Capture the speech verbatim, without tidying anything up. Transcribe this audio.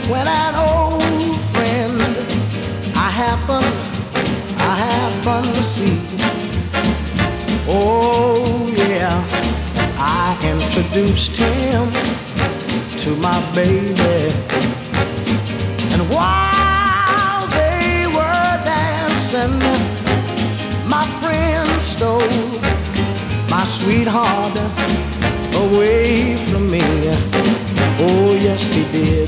when an old friend I happen, I happen to see. Oh yeah, I introduced him to my baby, and while they were dancing, my friend stole my sweetheart away from me. Oh yes, he did.